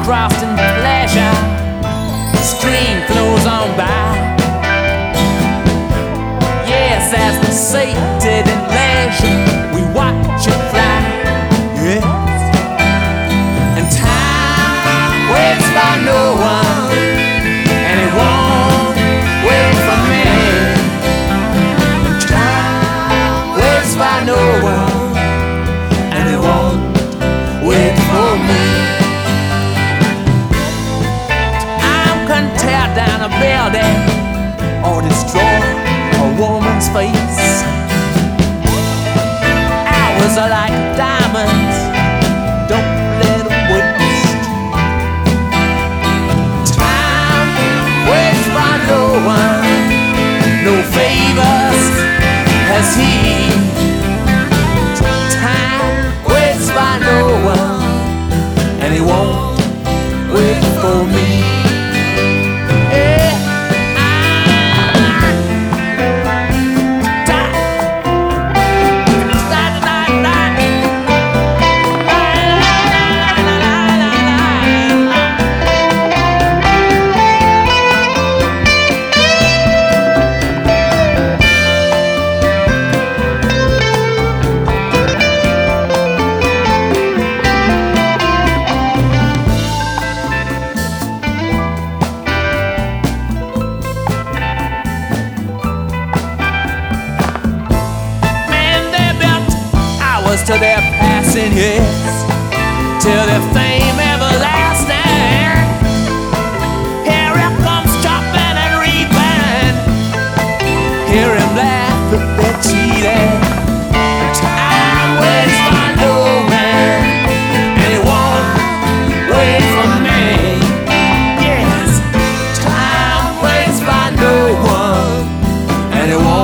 star-crossed in pleasure, the stream flows on by. Yes, as we sated in leisure, we watch it fly. Yes, and time waits for no one, and it won't wait for me. And time waits for no one, and it won't wait for me. I'm gonna tear down a building or destroy a woman's face. Hours are like diamonds, don't let them waste. Time waits for no one, no favors has he. Time waits for no one, and he won't wait for me. To their passing years, till their fame everlasting. Here it comes chopping and reaping, hear him laugh if they're cheating. Time waits for no man, and it won't wait for me. Yes, time waits for no one, and it won't